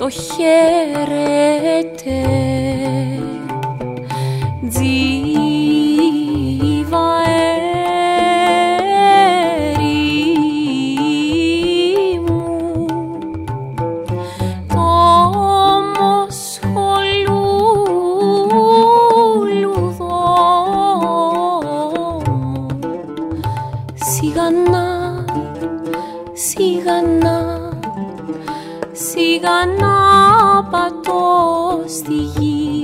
το χαίρετε τζίβα έρη μου όμως χολούλουδο σιγανά, σιγανά, σιγανά πατώ στη γη.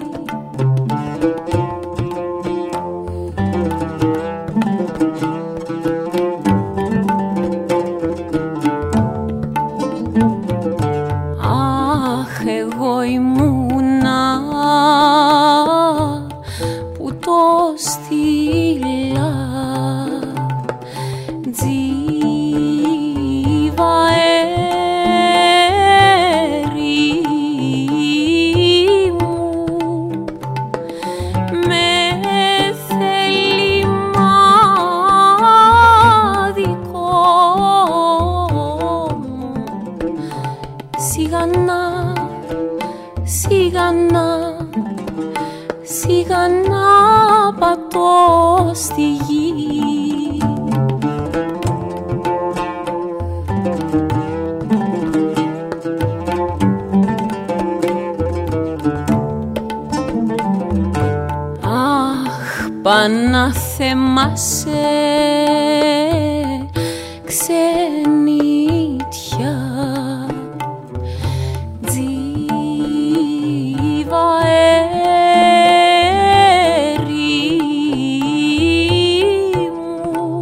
Αχ, εγώ ήμουνα που το στείλα τζίβα έρη μου με θέλημα δικό μου σιγανά, σιγανά, σιγανά πατώ στη γη. Αχ, Παναθεμάσαι ξενίτια τζίβα έρη μου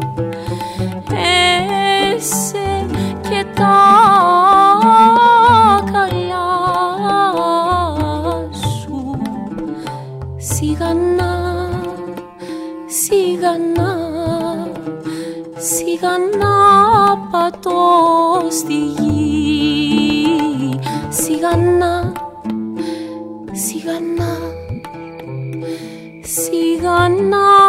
έσε και τα καλά σου σιγανά, σιγανά, σιγανά πατώ στη γη. Σιγανά, σιγανά, σιγανά